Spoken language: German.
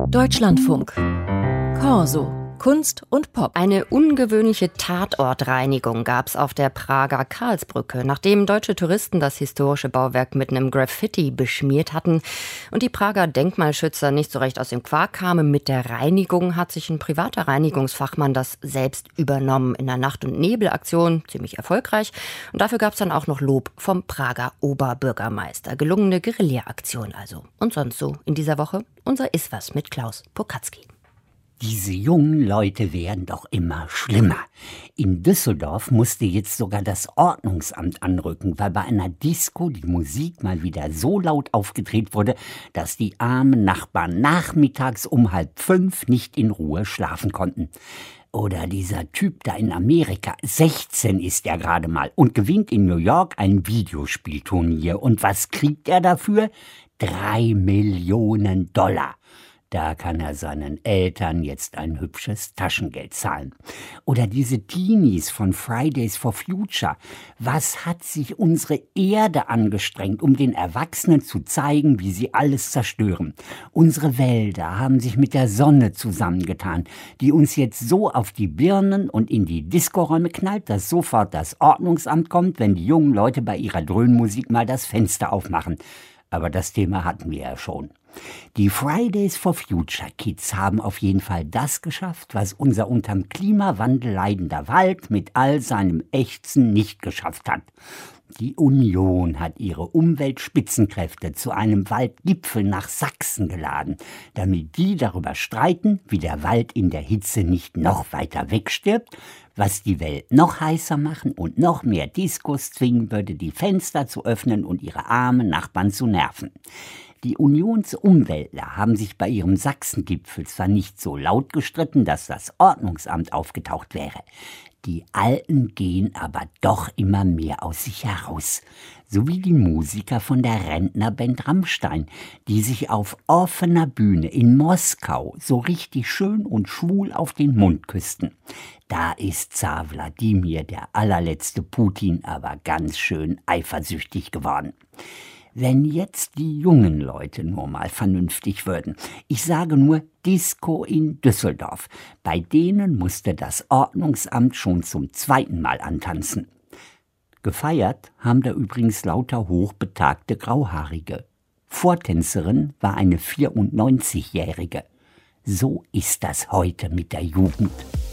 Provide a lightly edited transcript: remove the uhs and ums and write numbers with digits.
Deutschlandfunk. Corso. Kunst und Pop. Eine ungewöhnliche Tatortreinigung gab es auf der Prager Karlsbrücke, nachdem deutsche Touristen das historische Bauwerk mit einem Graffiti beschmiert hatten und die Prager Denkmalschützer nicht so recht aus dem Quark kamen. Mit der Reinigung hat sich ein privater Reinigungsfachmann das selbst übernommen in der Nacht- und Nebelaktion, ziemlich erfolgreich. Und dafür gab es dann auch noch Lob vom Prager Oberbürgermeister. Gelungene Guerilla-Aktion also. Und sonst so in dieser Woche unser Iswas mit Klaus Pokatzki. Diese jungen Leute werden doch immer schlimmer. In Düsseldorf musste jetzt sogar das Ordnungsamt anrücken, weil bei einer Disco die Musik mal wieder so laut aufgedreht wurde, dass die armen Nachbarn nachmittags um 4:30 nicht in Ruhe schlafen konnten. Oder dieser Typ da in Amerika, 16 ist er gerade mal und gewinnt in New York ein Videospielturnier. Und was kriegt er dafür? 3 Millionen $. Da kann er seinen Eltern jetzt ein hübsches Taschengeld zahlen. Oder diese Teenies von Fridays for Future. Was hat sich unsere Erde angestrengt, um den Erwachsenen zu zeigen, wie sie alles zerstören? Unsere Wälder haben sich mit der Sonne zusammengetan, die uns jetzt so auf die Birnen und in die Diskoräume knallt, dass sofort das Ordnungsamt kommt, wenn die jungen Leute bei ihrer Dröhnmusik mal das Fenster aufmachen. Aber das Thema hatten wir ja schon. Die Fridays for Future Kids haben auf jeden Fall das geschafft, was unser unterm Klimawandel leidender Wald mit all seinem Ächzen nicht geschafft hat. Die Union hat ihre Umweltspitzenkräfte zu einem Waldgipfel nach Sachsen geladen, damit die darüber streiten, wie der Wald in der Hitze nicht noch weiter wegstirbt, was die Welt noch heißer machen und noch mehr Diskos zwingen würde, die Fenster zu öffnen und ihre armen Nachbarn zu nerven. Die Unionsumweltler haben sich bei ihrem Sachsengipfel zwar nicht so laut gestritten, dass das Ordnungsamt aufgetaucht wäre. Die Alten gehen aber doch immer mehr aus sich heraus. So wie die Musiker von der Rentnerband Rammstein, die sich auf offener Bühne in Moskau so richtig schön und schwul auf den Mund küssten. Da ist Zar Wladimir, der allerletzte Putin, aber ganz schön eifersüchtig geworden. Wenn jetzt die jungen Leute nur mal vernünftig würden. Ich sage nur Disco in Düsseldorf. Bei denen musste das Ordnungsamt schon zum 2. Mal antanzen. Gefeiert haben da übrigens lauter hochbetagte Grauhaarige. Vortänzerin war eine 94-Jährige. So ist das heute mit der Jugend.